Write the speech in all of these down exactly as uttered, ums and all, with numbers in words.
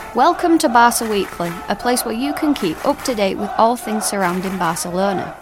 Welcome to Barca Weekly, a place where you can keep up to date with all things surrounding Barcelona.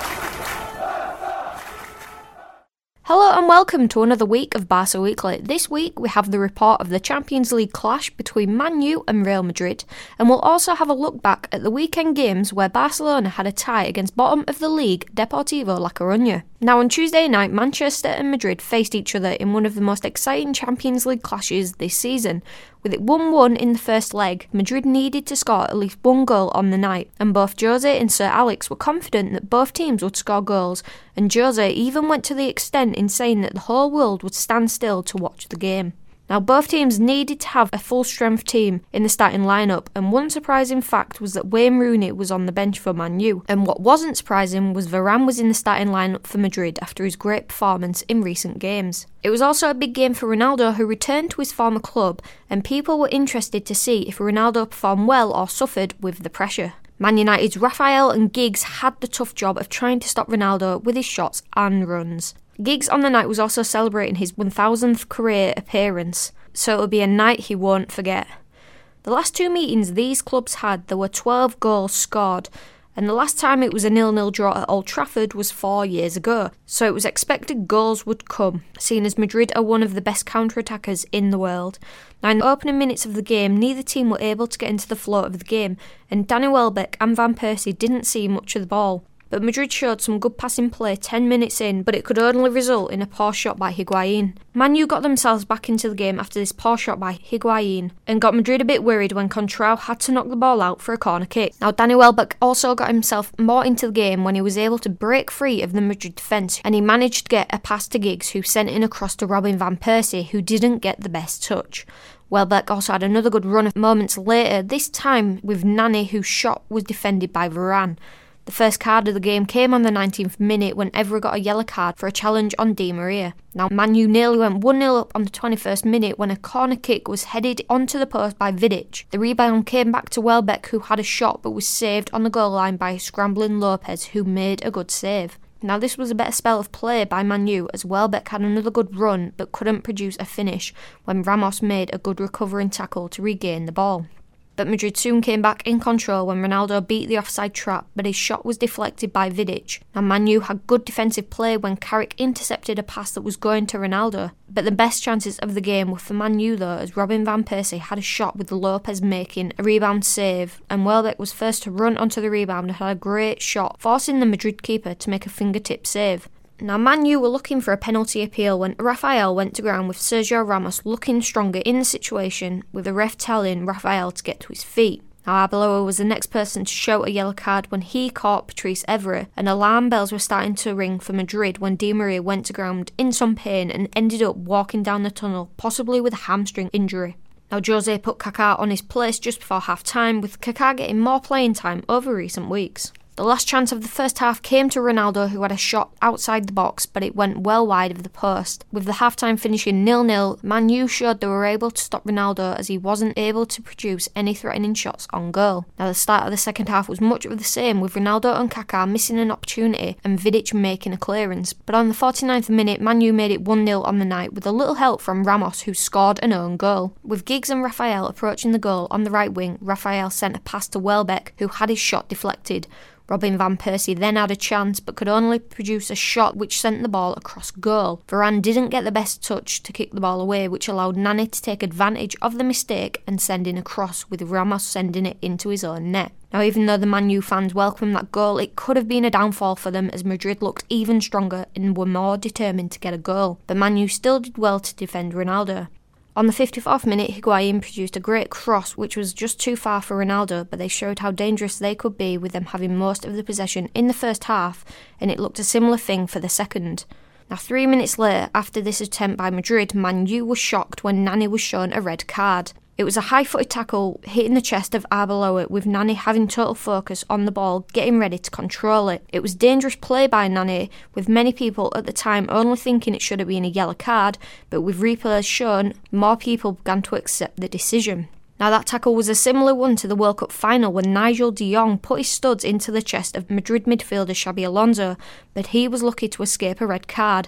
Hello and welcome to another week of Barca Weekly. This week we have the report of the Champions League clash between Man U and Real Madrid, and we'll also have a look back at the weekend games where Barcelona had a tie against bottom of the league Deportivo La Coruña. Now on Tuesday night, Manchester and Madrid faced each other in one of the most exciting Champions League clashes this season. With it one one in the first leg, Madrid needed to score at least one goal on the night, and both Jose and Sir Alex were confident that both teams would score goals, and Jose even went to the extent in saying that the whole world would stand still to watch the game. Now, both teams needed to have a full-strength team in the starting lineup, and one surprising fact was that Wayne Rooney was on the bench for Man U, and what wasn't surprising was Varane was in the starting lineup for Madrid after his great performance in recent games. It was also a big game for Ronaldo, who returned to his former club, and people were interested to see if Ronaldo performed well or suffered with the pressure. Man United's Raphael and Giggs had the tough job of trying to stop Ronaldo with his shots and runs. Giggs on the night was also celebrating his one thousandth career appearance, so it'll be a night he won't forget. The last two meetings these clubs had, there were twelve goals scored, and the last time it was a nil-nil draw at Old Trafford was four years ago, so it was expected goals would come, seeing as Madrid are one of the best counter-attackers in the world. Now in the opening minutes of the game, neither team were able to get into the flow of the game, and Danny Welbeck and Van Persie didn't see much of the ball. But Madrid showed some good passing play ten minutes in, but it could only result in a poor shot by Higuain. Man U got themselves back into the game after this poor shot by Higuain, and got Madrid a bit worried when Contrao had to knock the ball out for a corner kick. Now Danny Welbeck also got himself more into the game when he was able to break free of the Madrid defence, and he managed to get a pass to Giggs, who sent it across to Robin Van Persie, who didn't get the best touch. Welbeck also had another good run moments later, this time with Nani, whose shot was defended by Varane. The first card of the game came on the nineteenth minute when Evra got a yellow card for a challenge on Di Maria. Now Man U nearly went one nil up on the twenty-first minute when a corner kick was headed onto the post by Vidic. The rebound came back to Welbeck, who had a shot but was saved on the goal line by scrambling Lopez, who made a good save. Now this was a better spell of play by Man U, as Welbeck had another good run but couldn't produce a finish when Ramos made a good recovering tackle to regain the ball. But Madrid soon came back in control when Ronaldo beat the offside trap, but his shot was deflected by Vidic. Now Man U had good defensive play when Carrick intercepted a pass that was going to Ronaldo, but the best chances of the game were for Man U though, as Robin Van Persie had a shot with Lopez making a rebound save, and Welbeck was first to run onto the rebound and had a great shot, forcing the Madrid keeper to make a fingertip save. Now Man U were looking for a penalty appeal when Raphael went to ground with Sergio Ramos looking stronger in the situation, with the ref telling Raphael to get to his feet. Now Arbeloa was the next person to show a yellow card when he caught Patrice Evra, and alarm bells were starting to ring for Madrid when Di Maria went to ground in some pain and ended up walking down the tunnel, possibly with a hamstring injury. Now Jose put Kaká on his place just before half-time, with Kaká getting more playing time over recent weeks. The last chance of the first half came to Ronaldo, who had a shot outside the box, but it went well wide of the post. With the half-time finishing nil nil, Man U showed they were able to stop Ronaldo as he wasn't able to produce any threatening shots on goal. Now the start of the second half was much of the same, with Ronaldo and Kaká missing an opportunity and Vidic making a clearance. But on the forty-ninth minute, Man U made it one nil on the night with a little help from Ramos, who scored an own goal. With Giggs and Raphael approaching the goal on the right wing, Raphael sent a pass to Welbeck, who had his shot deflected. Robin Van Persie then had a chance but could only produce a shot which sent the ball across goal. Varane didn't get the best touch to kick the ball away, which allowed Nani to take advantage of the mistake and send in a cross, with Ramos sending it into his own net. Now even though the Man U fans welcomed that goal, it could have been a downfall for them as Madrid looked even stronger and were more determined to get a goal. But Man U still did well to defend Ronaldo. On the fifty-fourth minute, Higuain produced a great cross which was just too far for Ronaldo, but they showed how dangerous they could be with them having most of the possession in the first half, and it looked a similar thing for the second. Now three minutes later, after this attempt by Madrid, Man U was shocked when Nani was shown a red card. It was a high-footed tackle hitting the chest of Arbeloa, with Nani having total focus on the ball, getting ready to control it. It was dangerous play by Nani, with many people at the time only thinking it should have been a yellow card, but with replays shown, more people began to accept the decision. Now that tackle was a similar one to the World Cup final when Nigel de Jong put his studs into the chest of Madrid midfielder Xabi Alonso, but he was lucky to escape a red card.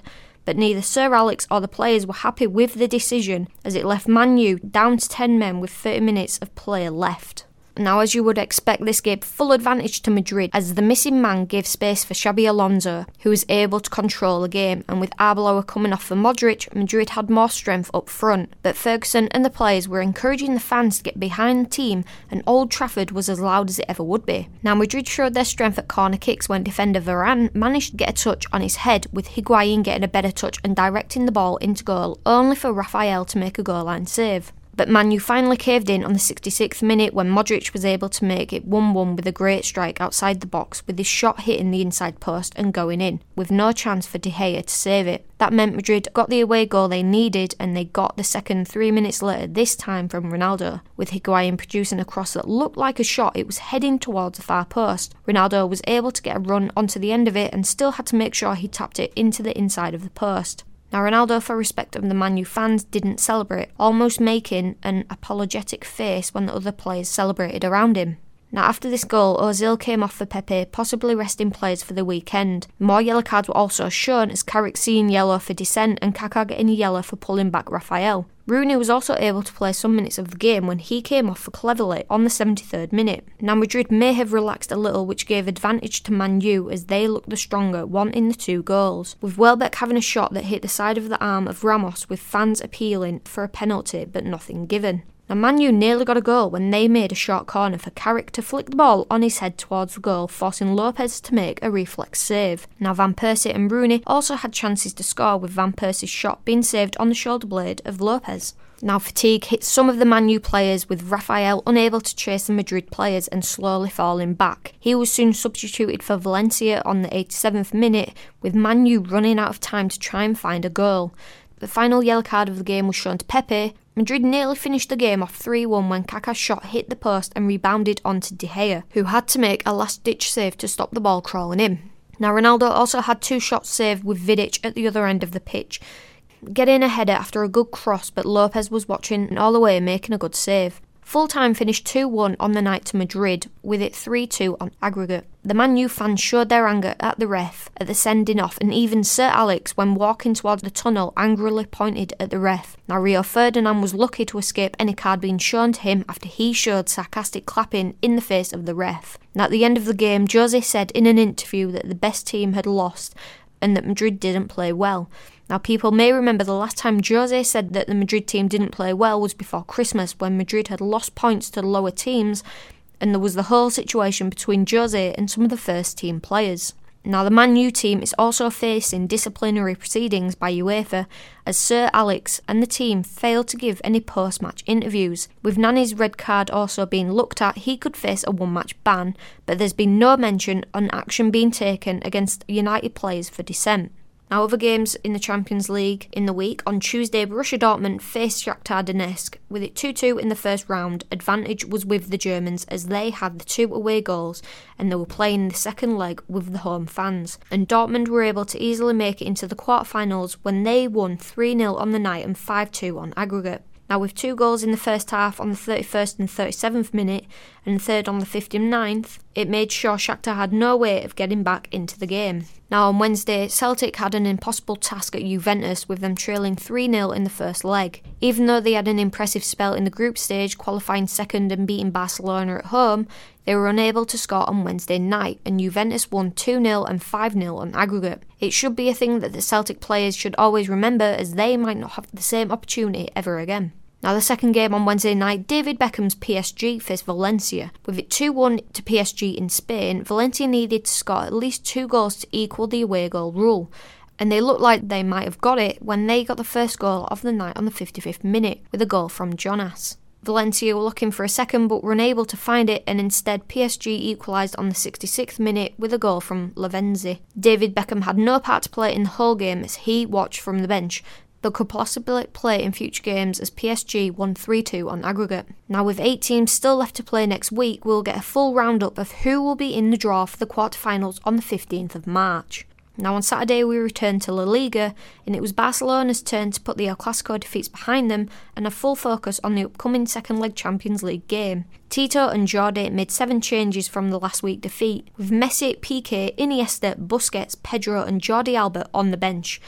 but neither Sir Alex or the players were happy with the decision, as it left Man U down to ten men with thirty minutes of play left. Now, as you would expect, this gave full advantage to Madrid, as the missing man gave space for Xabi Alonso, who was able to control the game, and with Arbeloa coming off for Modric, Madrid had more strength up front. But Ferguson and the players were encouraging the fans to get behind the team, and Old Trafford was as loud as it ever would be. Now, Madrid showed their strength at corner kicks when defender Varane managed to get a touch on his head, with Higuain getting a better touch and directing the ball into goal, only for Raphael to make a goal line save. But Man U finally caved in on the sixty-sixth minute when Modric was able to make it one one with a great strike outside the box, with his shot hitting the inside post and going in, with no chance for De Gea to save it. That meant Madrid got the away goal they needed, and they got the second three minutes later, this time from Ronaldo, with Higuain producing a cross that looked like a shot. It was heading towards the far post. Ronaldo was able to get a run onto the end of it and still had to make sure he tapped it into the inside of the post. Now, Ronaldo, for respect of the Man U fans, didn't celebrate, almost making an apologetic face when the other players celebrated around him. Now, after this goal, Ozil came off for Pepe, possibly resting players for the weekend. More yellow cards were also shown, as Carrick seeing yellow for dissent and Kaká getting a yellow for pulling back Raphael. Rooney was also able to play some minutes of the game when he came off for Cleverley on the seventy-third minute. Now, Madrid may have relaxed a little, which gave advantage to Man U as they looked the stronger, wanting the two goals, with Welbeck having a shot that hit the side of the arm of Ramos, with fans appealing for a penalty but nothing given. Now, Man U nearly got a goal when they made a short corner for Carrick to flick the ball on his head towards the goal, forcing Lopez to make a reflex save. Now, Van Persie and Rooney also had chances to score, with Van Persie's shot being saved on the shoulder blade of Lopez. Now, fatigue hit some of the Man U players, with Raphael unable to chase the Madrid players and slowly falling back. He was soon substituted for Valencia on the eighty-seventh minute, with Man U running out of time to try and find a goal. The final yellow card of the game was shown to Pepe. Madrid nearly finished the game off three one when Kaká's shot hit the post and rebounded onto De Gea, who had to make a last-ditch save to stop the ball crawling in. Now, Ronaldo also had two shots saved, with Vidic at the other end of the pitch, getting a header after a good cross, but Lopez was watching all the way, making a good save. Full-time finished two one on the night to Madrid, with it three two on aggregate. The Man U fans showed their anger at the ref at the sending off, and even Sir Alex, when walking towards the tunnel, angrily pointed at the ref. Now, Rio Ferdinand was lucky to escape any card being shown to him after he showed sarcastic clapping in the face of the ref. Now, at the end of the game, Jose said in an interview that the best team had lost and that Madrid didn't play well. Now, people may remember the last time Jose said that the Madrid team didn't play well was before Christmas, when Madrid had lost points to the lower teams, and there was the whole situation between Jose and some of the first team players. Now, the Man U team is also facing disciplinary proceedings by UEFA, as Sir Alex and the team failed to give any post-match interviews. With Nani's red card also being looked at, he could face a one-match ban, but there's been no mention on action being taken against United players for dissent. Now, other games in the Champions League in the week. On Tuesday, Borussia Dortmund faced Shakhtar Donetsk. With it two two in the first round, advantage was with the Germans, as they had the two away goals and they were playing the second leg with the home fans. And Dortmund were able to easily make it into the quarterfinals when they won three nil on the night and five two on aggregate. Now, with two goals in the first half on the thirty-first and thirty-seventh minute, and the third on the fifty-ninth, it made sure Shakhtar had no way of getting back into the game. Now, on Wednesday, Celtic had an impossible task at Juventus, with them trailing three nil in the first leg. Even though they had an impressive spell in the group stage, qualifying second and beating Barcelona at home, they were unable to score on Wednesday night, and Juventus won two nil and five nil on aggregate. It should be a thing that the Celtic players should always remember, as they might not have the same opportunity ever again. Now, the second game on Wednesday night, David Beckham's P S G faced Valencia. With it two one to P S G in Spain, Valencia needed to score at least two goals to equal the away goal rule, and they looked like they might have got it when they got the first goal of the night on the fifty-fifth minute, with a goal from Jonas. Valencia were looking for a second but were unable to find it, and instead P S G equalised on the sixty-sixth minute with a goal from Lavenzi. David Beckham had no part to play in the whole game, as he watched from the bench, but could possibly play in future games, as P S G won three two on aggregate. Now, with eight teams still left to play next week, we'll get a full roundup of who will be in the draw for the quarterfinals on the fifteenth of March. Now, on Saturday we returned to La Liga, and it was Barcelona's turn to put the El Clasico defeats behind them and a full focus on the upcoming second leg Champions League game. Tito and Jordi made seven changes from the last week defeat, with Messi, Piqué, Iniesta, Busquets, Pedro and Jordi Alba on the bench.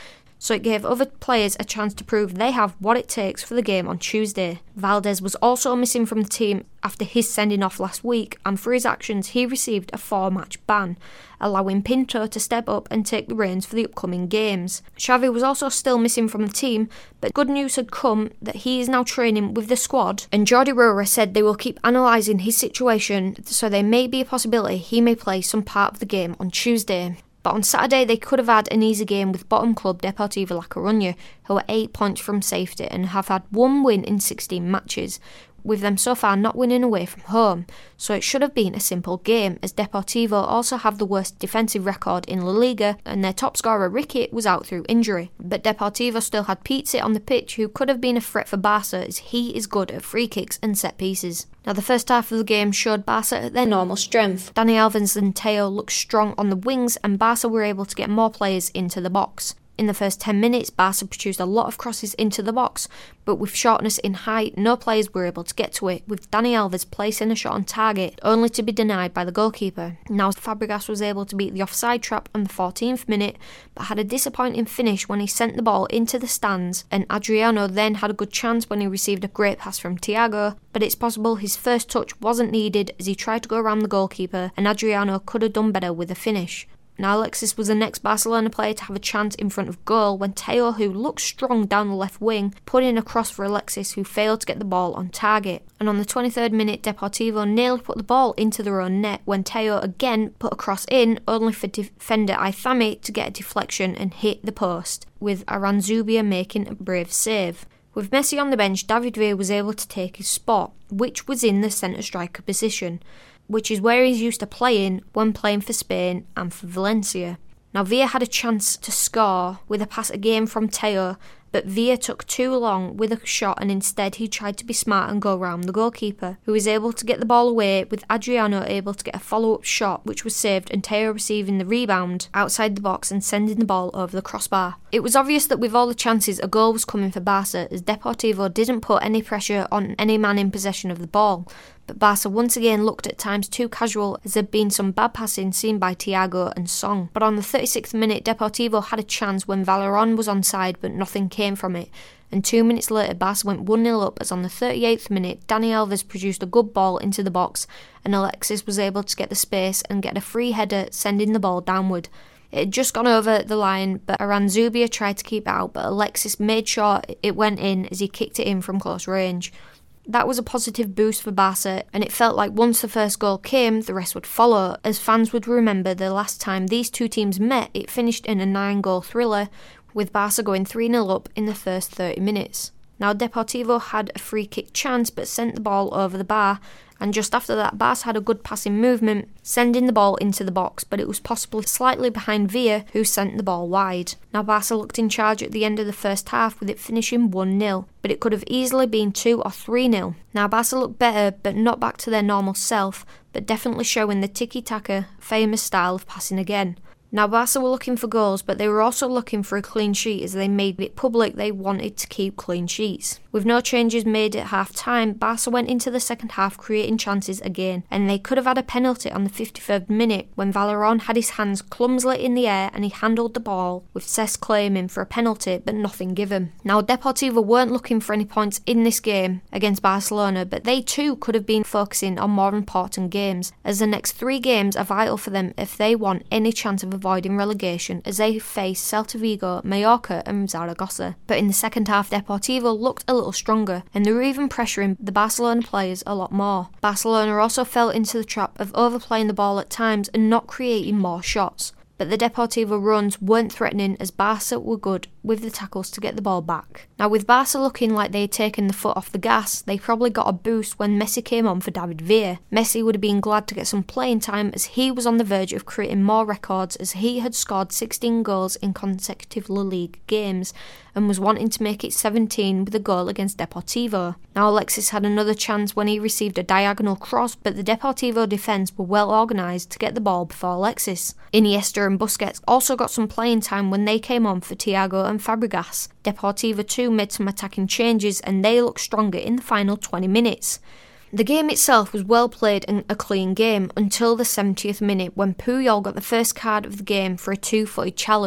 so it gave other players a chance to prove they have what it takes for the game on Tuesday. Valdez was also missing from the team after his sending off last week, and for his actions he received a four-match ban, allowing Pinto to step up and take the reins for the upcoming games. Xavi was also still missing from the team, but good news had come that he is now training with the squad, and Jordi Roura said they will keep analysing his situation, so there may be a possibility he may play some part of the game on Tuesday. But on Saturday they could have had an easy game with bottom club Deportivo La Coruña, who are eight points from safety and have had one win in sixteen matches, with them so far not winning away from home, so it should have been a simple game, as Deportivo also have the worst defensive record in La Liga and their top scorer Ricky was out through injury. But Deportivo still had Pizzi on the pitch, who could have been a threat for Barca as he is good at free kicks and set pieces. Now the first half of the game showed Barca at their normal strength. Dani Alves and Teo looked strong on the wings and Barca were able to get more players into the box. In the first ten minutes, Barca produced a lot of crosses into the box, but with shortness in height, no players were able to get to it, with Dani Alves placing a shot on target, only to be denied by the goalkeeper. Now Fabregas was able to beat the offside trap on the fourteenth minute, but had a disappointing finish when he sent the ball into the stands, and Adriano then had a good chance when he received a great pass from Thiago, but it's possible his first touch wasn't needed as he tried to go around the goalkeeper, and Adriano could have done better with a finish. Now Alexis was the next Barcelona player to have a chance in front of goal when Teo, who looked strong down the left wing, put in a cross for Alexis, who failed to get the ball on target. And on the twenty-third minute, Deportivo nearly put the ball into their own net when Teo again put a cross in, only for defender Aithami to get a deflection and hit the post, with Aranzubia making a brave save. With Messi on the bench, David Villa was able to take his spot, which was in the centre striker position, which is where he's used to playing when playing for Spain and for Valencia. Now Villa had a chance to score with a pass again from Teo, but Villa took too long with a shot and instead he tried to be smart and go round the goalkeeper, who was able to get the ball away, with Adriano able to get a follow-up shot which was saved and Teo receiving the rebound outside the box and sending the ball over the crossbar. It was obvious that with all the chances a goal was coming for Barca, as Deportivo didn't put any pressure on any man in possession of the ball, but Barca once again looked at times too casual, as there'd been some bad passing seen by Thiago and Song. But on the thirty-sixth minute, Deportivo had a chance when Valeron was onside, but nothing came from it, and two minutes later Barca went one nil up, as on the thirty-eighth minute Dani Alves produced a good ball into the box and Alexis was able to get the space and get a free header, sending the ball downward. It had just gone over the line, but Aranzubia tried to keep it out, but Alexis made sure it went in as he kicked it in from close range. That was a positive boost for Barca, and it felt like once the first goal came, the rest would follow, as fans would remember the last time these two teams met, it finished in a nine-goal thriller, with Barca going three nil up in the first thirty minutes. Now Deportivo had a free kick chance but sent the ball over the bar, and just after that Barca had a good passing movement, sending the ball into the box, but it was possibly slightly behind Villa, who sent the ball wide. Now Barca looked in charge at the end of the first half, with it finishing one nil, but it could have easily been two or three nil. Now Barca looked better, but not back to their normal self, but definitely showing the tiki-taka famous style of passing again. Now Barca were looking for goals, but they were also looking for a clean sheet, as they made it public they wanted to keep clean sheets. With no changes made at half-time, Barca went into the second half creating chances again, and they could have had a penalty on the fifty-third minute when Valeron had his hands clumsily in the air and he handled the ball, with Cesc claiming for a penalty but nothing given. Now Deportivo weren't looking for any points in this game against Barcelona, but they too could have been focusing on more important games, as the next three games are vital for them if they want any chance of avoiding relegation, as they face Celta Vigo, Mallorca and Zaragoza. But in the second half Deportivo looked a little stronger, and they were even pressuring the Barcelona players a lot more. Barcelona also fell into the trap of overplaying the ball at times and not creating more shots, but the Deportivo runs weren't threatening, as Barca were good with the tackles to get the ball back. Now with Barca looking like they had taken the foot off the gas, they probably got a boost when Messi came on for David Villa. Messi would have been glad to get some playing time, as he was on the verge of creating more records, as he had scored sixteen goals in consecutive La Liga games and was wanting to make it seventeen with a goal against Deportivo. Now Alexis had another chance when he received a diagonal cross, but the Deportivo defence were well organised to get the ball before Alexis. Iniesta and Busquets also got some playing time when they came on for Thiago and Fabregas. Deportivo too made some attacking changes and they looked stronger in the final twenty minutes. The game itself was well played and a clean game until the seventieth minute when Puyol got the first card of the game for a two-footed challenge.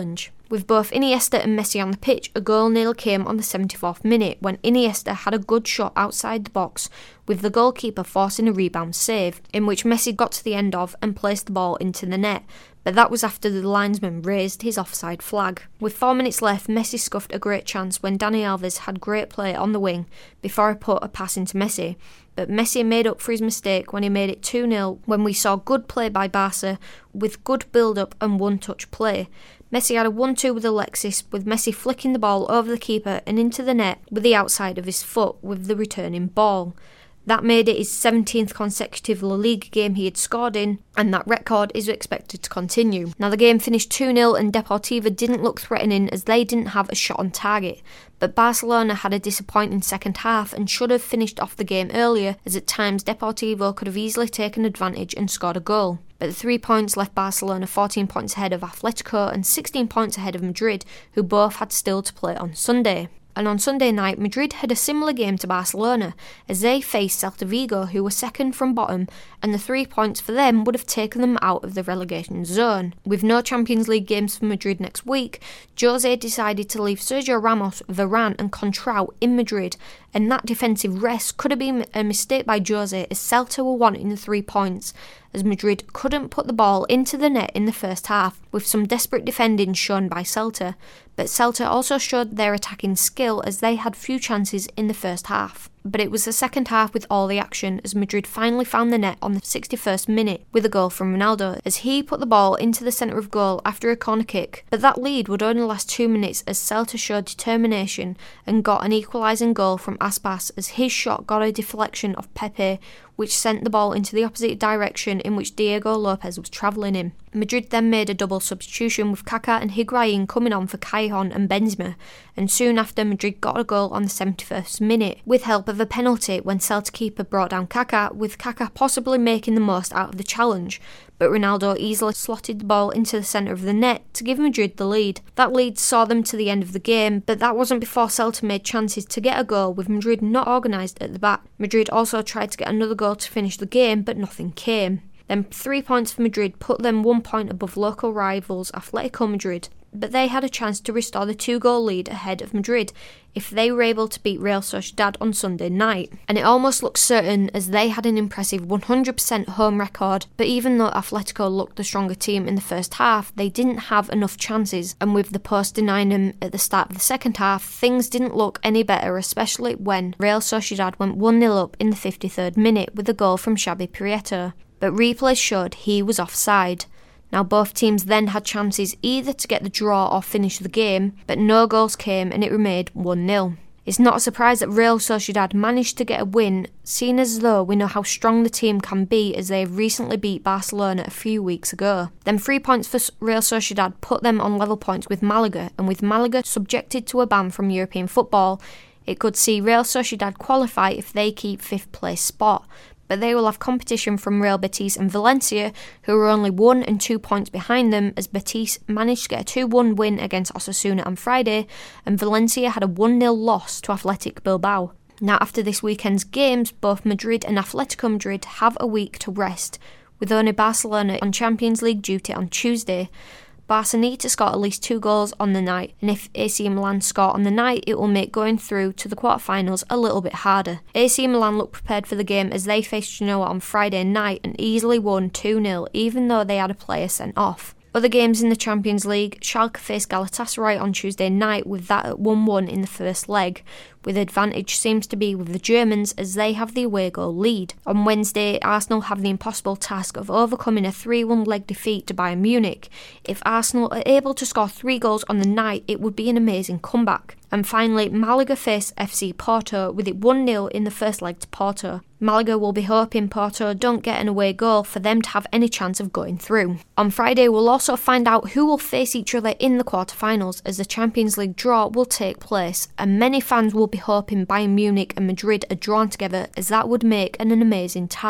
With both Iniesta and Messi on the pitch, a goal nearly came on the seventy-fourth minute when Iniesta had a good shot outside the box, with the goalkeeper forcing a rebound save, in which Messi got to the end of and placed the ball into the net, but that was after the linesman raised his offside flag. With four minutes left, Messi scuffed a great chance when Dani Alves had great play on the wing before he put a pass into Messi, but Messi made up for his mistake when he made it two nil when we saw good play by Barca with good build-up and one-touch play. Messi had a one two with Alexis, with Messi flicking the ball over the keeper and into the net with the outside of his foot with the returning ball. That made it his seventeenth consecutive La Liga game he had scored in, and that record is expected to continue. Now the game finished two nil and Deportivo didn't look threatening as they didn't have a shot on target, but Barcelona had a disappointing second half and should have finished off the game earlier, as at times Deportivo could have easily taken advantage and scored a goal. But the three points left Barcelona fourteen points ahead of Atletico and sixteen points ahead of Madrid, who both had still to play on Sunday. And on Sunday night, Madrid had a similar game to Barcelona, as they faced Celta Vigo, who were second from bottom, and the three points for them would have taken them out of the relegation zone. With no Champions League games for Madrid next week, Jose decided to leave Sergio Ramos, Varane and Contrao in Madrid, and that defensive rest could have been a mistake by Jose, as Celta were wanting the three points, as Madrid couldn't put the ball into the net in the first half, with some desperate defending shown by Celta, but Celta also showed their attacking skill as they had few chances in the first half. But it was the second half with all the action, as Madrid finally found the net on the sixty-first minute with a goal from Ronaldo, as he put the ball into the centre of goal after a corner kick. But that lead would only last two minutes as Celta showed determination and got an equalising goal from Aspas, as his shot got a deflection of Pepe, which sent the ball into the opposite direction in which Diego Lopez was travelling in. Madrid then made a double substitution, with Kaká and Higuaín coming on for Callejon and Benzema, and soon after Madrid got a goal on the seventy-first minute, with help of a penalty when Celta keeper brought down Kaká, with Kaká possibly making the most out of the challenge, but Ronaldo easily slotted the ball into the centre of the net to give Madrid the lead. That lead saw them to the end of the game, but that wasn't before Celta made chances to get a goal, with Madrid not organised at the back. Madrid also tried to get another goal to finish the game, but nothing came. Then three points for Madrid put them one point above local rivals Atletico Madrid, but they had a chance to restore the two-goal lead ahead of Madrid if they were able to beat Real Sociedad on Sunday night. And it almost looked certain, as they had an impressive one hundred percent home record, but even though Atletico looked the stronger team in the first half, they didn't have enough chances, and with the post denying them at the start of the second half, things didn't look any better, especially when Real Sociedad went one nil up in the fifty-third minute with a goal from Xavi Prieto. But replays showed he was offside. Now both teams then had chances either to get the draw or finish the game, but no goals came and it remained one nil. It's not a surprise that Real Sociedad managed to get a win, seeing as though we know how strong the team can be, as they have recently beat Barcelona a few weeks ago. Then three points for Real Sociedad put them on level points with Malaga, and with Malaga subjected to a ban from European football, it could see Real Sociedad qualify if they keep fifth place spot. But they will have competition from Real Betis and Valencia, who are only one and two points behind them, as Betis managed to get a two one win against Osasuna on Friday, and Valencia had a one nil loss to Athletic Bilbao. Now after this weekend's games, both Madrid and Atletico Madrid have a week to rest, with only Barcelona on Champions League duty on Tuesday. Barca need to score at least two goals on the night, and if A C Milan score on the night, it will make going through to the quarterfinals a little bit harder. A C Milan looked prepared for the game as they faced Genoa on Friday night and easily won two nil, even though they had a player sent off. Other games in the Champions League, Schalke faced Galatasaray on Tuesday night, with that at one one in the first leg, with advantage seems to be with the Germans as they have the away goal lead. On Wednesday, Arsenal have the impossible task of overcoming a three one leg defeat to Bayern Munich. If Arsenal are able to score three goals on the night, it would be an amazing comeback. And finally, Malaga face F C Porto, with it one nil in the first leg to Porto. Malaga will be hoping Porto don't get an away goal for them to have any chance of going through. On Friday, we'll also find out who will face each other in the quarterfinals, as the Champions League draw will take place, and many fans will be hoping Bayern Munich and Madrid are drawn together, as that would make an, an amazing tie.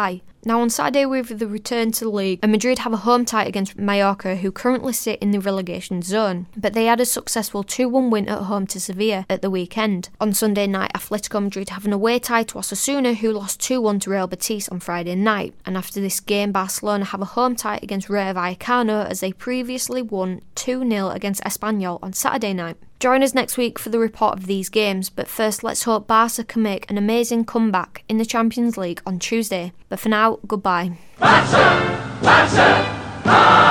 Now on Saturday we have the return to the league, and Madrid have a home tie against Mallorca, who currently sit in the relegation zone, but they had a successful two one win at home to Sevilla at the weekend. On Sunday night, Atletico Madrid have an away tie to Osasuna, who lost two one to Real Betis on Friday night, and after this game Barcelona have a home tie against Rayo Vallecano, as they previously won two nil against Espanyol on Saturday night. Join us next week for the report of these games, but first let's hope Barca can make an amazing comeback in the Champions League on Tuesday. But for now, goodbye. Barca! Barca!